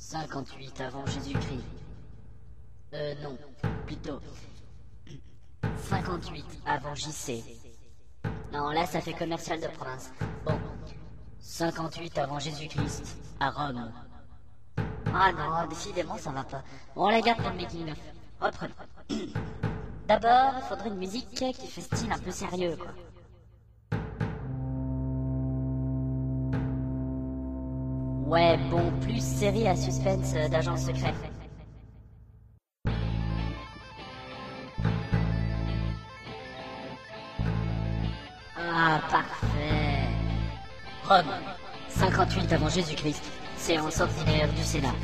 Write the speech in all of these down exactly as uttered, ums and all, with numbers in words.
cinquante-huit avant Jésus-Christ. Euh, non, plutôt cinquante-huit avant J C. Non, là ça fait commercial de province. Bon, cinquante-huit avant Jésus-Christ, à Rome. Ah non, décidément ça va pas. Bon, on la garde pour le making-of. Reprenons. D'abord, il faudrait une musique qui fait style un peu sérieux, quoi. Ouais, bon, plus série à suspense d'agents secrets. Ah, parfait. Rome, cinquante-huit avant Jésus-Christ, séance ordinaire du Sénat.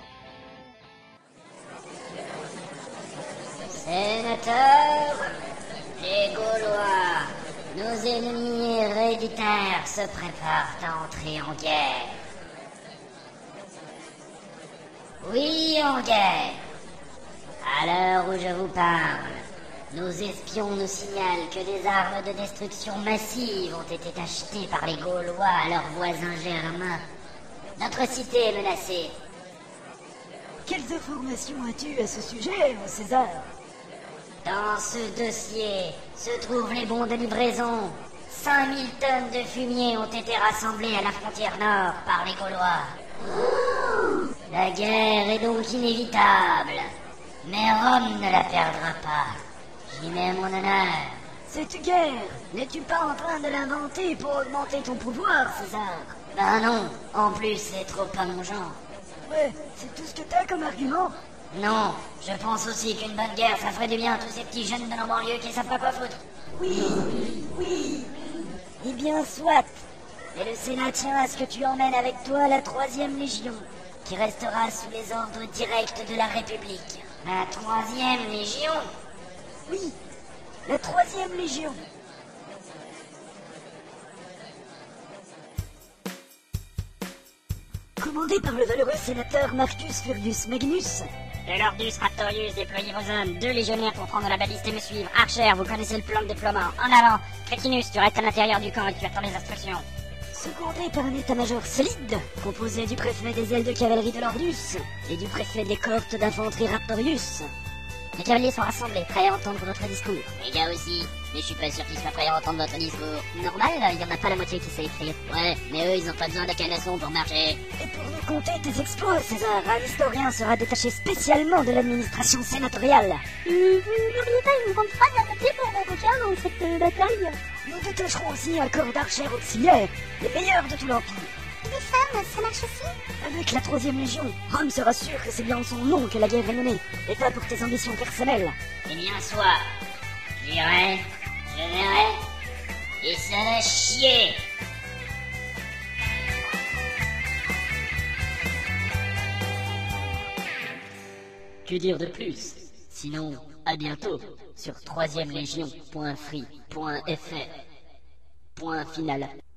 Sénateurs, les Gaulois, nos ennemis héréditaires se préparent à entrer en guerre. Oui, en guerre. À l'heure où je vous parle, nos espions nous signalent que des armes de destruction massive ont été achetées par les Gaulois à leurs voisins germains. Notre cité est menacée. Quelles informations as-tu à ce sujet, mon César? Dans ce dossier se trouvent les bons de livraison. cinq mille tonnes de fumier ont été rassemblées à la frontière nord par les Gaulois. La guerre est donc inévitable. Mais Rome ne la perdra pas. J'y mets mon honneur. Cette guerre, n'es-tu pas en train de l'inventer pour augmenter ton pouvoir, César? Ben non, en plus c'est trop pas mon genre. Ouais, c'est tout ce que t'as comme argument? Non, je pense aussi qu'une bonne guerre, ça ferait du bien à tous ces petits jeunes de nos banlieues qui savent pas quoi foutre. Oui, oui. Eh bien, soit. Et le Sénat tient à ce que tu emmènes avec toi la troisième Légion, qui restera sous les ordres directs de la République. La troisième Légion? Oui, la troisième Légion. Commandé par le valeureux sénateur Marcus Furius Magnus. De l'Ordus Raptorius, déployez vos hommes, deux légionnaires pour prendre la baliste et me suivre. Archer, vous connaissez le plan de déploiement. En avant. Crétinus, tu restes à l'intérieur du camp et tu attends les instructions. Secondé par un état-major solide, composé du préfet des ailes de cavalerie de l'Ordus et du préfet des cohortes d'infanterie Raptorius. Les cavaliers sont rassemblés, prêts à entendre votre discours. Les gars aussi, mais je suis pas sûr qu'ils soient prêts à entendre votre discours. Normal, il y en a pas la moitié qui sait écrire. Ouais, mais eux, ils ont pas besoin d'acclamation pour marcher. Et pour nous compter tes exploits, César, un historien sera détaché spécialement de l'administration sénatoriale. Vous n'auriez pas une grande phrase à noter pour mon requin dans cette euh, bataille? Nous détacherons aussi un corps d'archers auxiliaires, les meilleurs de tout l'Empire. Des femmes, ça marche aussi? Avec la troisième Légion, Rome sera sûr que c'est bien en son nom que la guerre est menée, et pas pour tes ambitions personnelles. Eh bien, soit. J'irai, je verrai, et ça va chier. Que dire de plus? Sinon, à bientôt sur troisième légion point free point f r. Point final.